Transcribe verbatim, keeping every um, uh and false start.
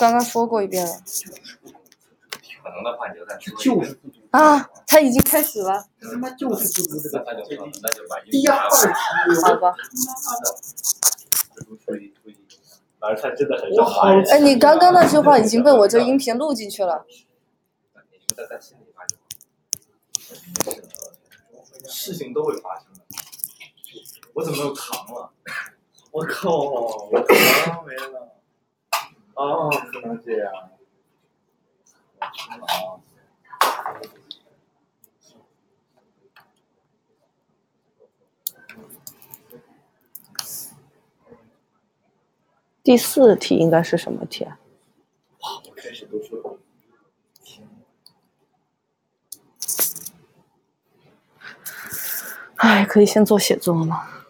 刚刚说过一遍了。 可能的话你就再说。 就是不读啊，他已经开始了。 他妈就是不读这个， 那就那就把第二题， 好吧。 而他真的很我好哎，你刚刚那句话已经被我这音频录进去了。 事情都会发生的。我怎么有糖了？我靠，我糖没了。哦，不能这样。啊。 第四题应该是什么题啊？ 哇，我开始都说。 哎，可以先做写作吗？